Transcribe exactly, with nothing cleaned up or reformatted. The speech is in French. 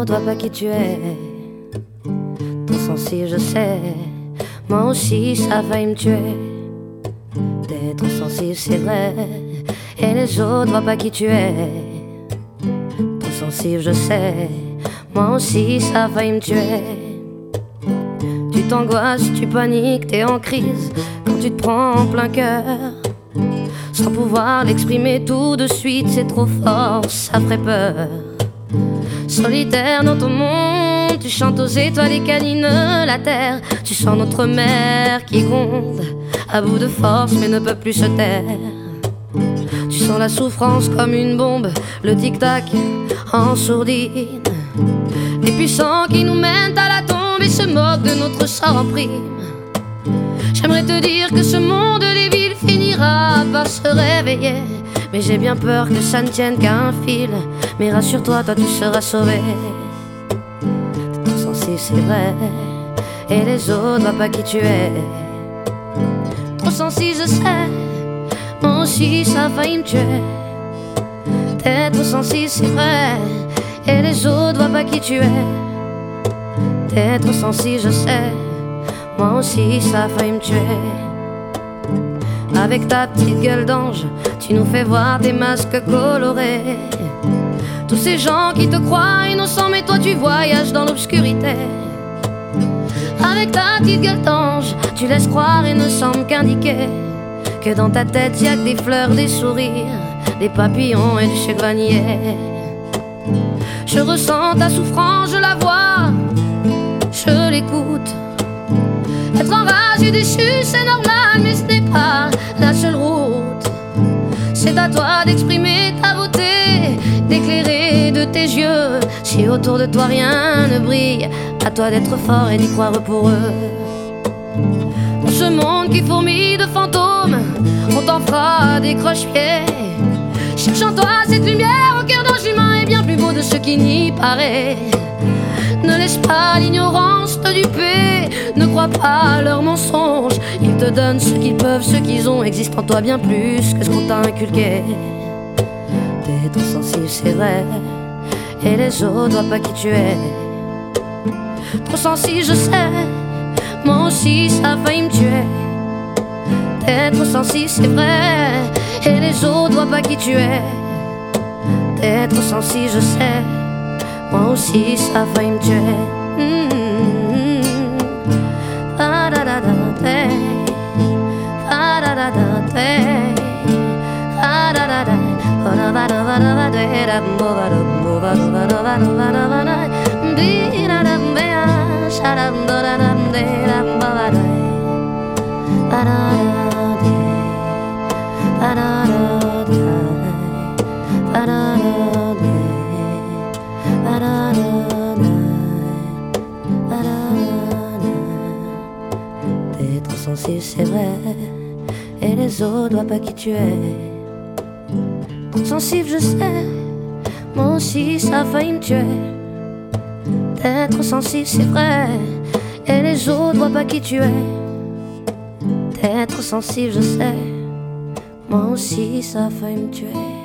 autres voient pas qui tu es. Trop sensible, je sais. Moi aussi, ça a failli me tuer. T'es trop sensible, c'est vrai. Et les autres voient pas qui tu es. Trop sensible, je sais. Moi aussi, ça a failli me tuer. Tu t'angoisses, tu paniques, t'es en crise quand tu te prends en plein cœur. Sans pouvoir l'exprimer tout de suite, c'est trop fort, ça ferait peur. Solitaire dans ton monde, tu chantes aux étoiles et câlines la terre. Tu sens notre mère qui gronde, à bout de force mais ne peut plus se taire. Tu sens la souffrance comme une bombe, le tic-tac en sourdine. Les puissants qui nous mènent à la tombe et se moquent de notre sort en prime. J'aimerais te dire que ce monde des villes finira par se réveiller, mais j'ai bien peur que ça ne tienne qu'à un fil. Mais rassure-toi, toi tu seras sauvé. T'es trop sensible, c'est vrai. Et les autres voient pas qui tu es. Trop sensible, je sais. Moi aussi, ça a failli me tuer. T'es trop sensible, c'est vrai. Et les autres voient pas qui tu es. T'es trop sensible, je sais. Moi aussi, ça a failli me tuer. Avec ta petite gueule d'ange, tu nous fais voir tes masques colorés. Tous ces gens qui te croient innocents, mais toi tu voyages dans l'obscurité. Avec ta petite gueule d'ange, tu laisses croire et ne semble qu'indiquer que dans ta tête y'a que des fleurs, des sourires, des papillons et du chevanier. Je ressens ta souffrance, je la vois, je l'écoute. Être enragé, déçu, c'est normal, mais ce n'est pas la seule route. C'est à toi d'exprimer ta beauté, d'éclairer de tes yeux. Si autour de toi rien ne brille, à toi d'être fort et d'y croire pour eux. Dans ce monde qui fourmille de fantômes, on t'en fera des croche-pieds. Cherche en toi cette lumière au cœur d'ange humain est bien plus beau de ce qui n'y paraît. Ne laisse pas l'ignorance te duper, ne crois pas à leurs mensonges. Ils te donnent ce qu'ils peuvent, ce qu'ils ont, existe en toi bien plus que ce qu'on t'a inculqué. T'es trop sensible, c'est vrai, et les autres voient pas qui tu es. Trop sensible, je sais, moi aussi ça a failli me tuer. T'es trop sensible, c'est vrai, et les autres voient pas qui tu es. T'es trop sensible, je sais, moi aussi ça a failli me tuer. T'es trop sensible, c'est vrai, et les autres voient pas qui tu es. Trop sensible, je sais, moi aussi ça a failli me tuer. T'es trop sensible, c'est vrai, et les autres voient pas qui tu es. T'es trop sensible, je sais, moi aussi ça a failli me tuer.